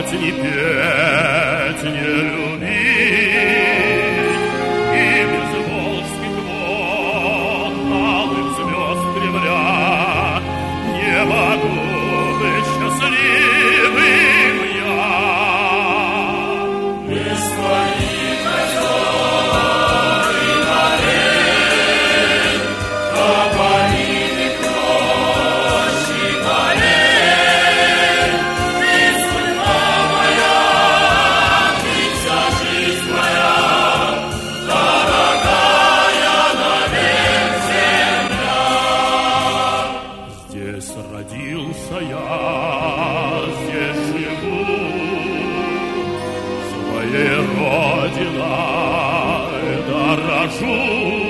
танцевать, не петь, не любить. И без волжских вод, алых звезд Кремля не могу быть счастливым я. Без твоих озер и морей, тополиных рощ и полей, ты судьба моя, ты вся жизнь моя, дорогая навек земля. Здесь родился я, здесь живу, своей родиной дорожу.